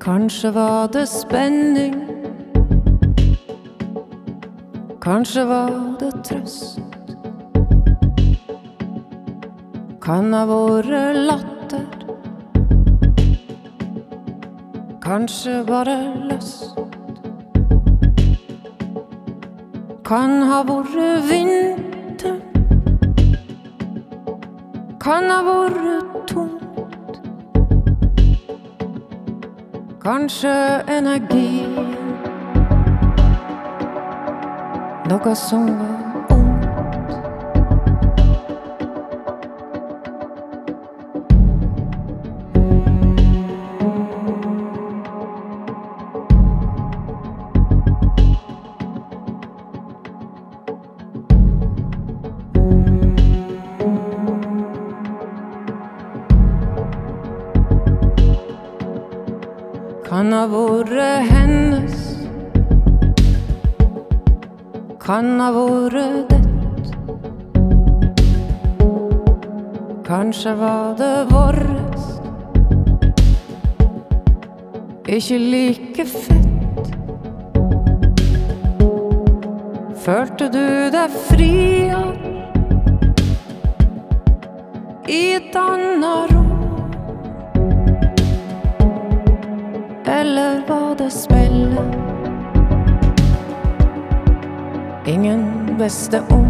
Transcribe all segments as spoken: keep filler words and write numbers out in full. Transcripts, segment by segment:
Kanskje var det spenning, kanskje var det trøst. Kan ha vært latter, kanskje bare lyst. Kan ha vært vinter, kan ha vært tomt. Kanskje energien, noe som var ondt. Kan ha vært hennes, kan ha vært dett. Kanskje var det våres, ikke like fett. Følte du deg friere i et annet rom? Eller var det spillet ingen visste om?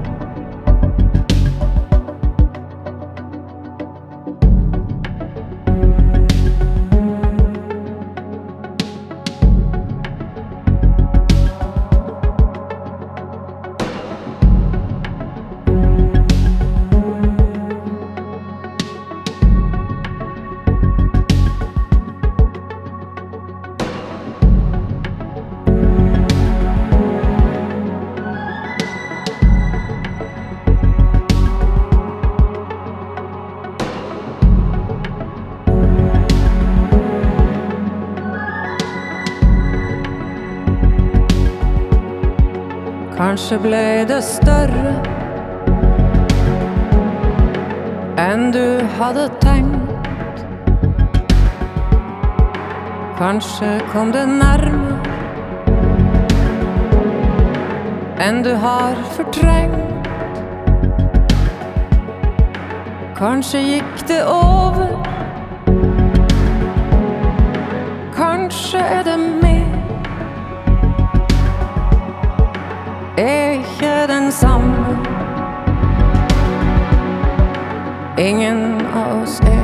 Kanskje ble det større enn du hadde tenkt. Kanskje kom det nærmere enn du har fortrengt. Kanskje gikk det over, kanskje er det mer. Er ikke den samme, ingen av oss er.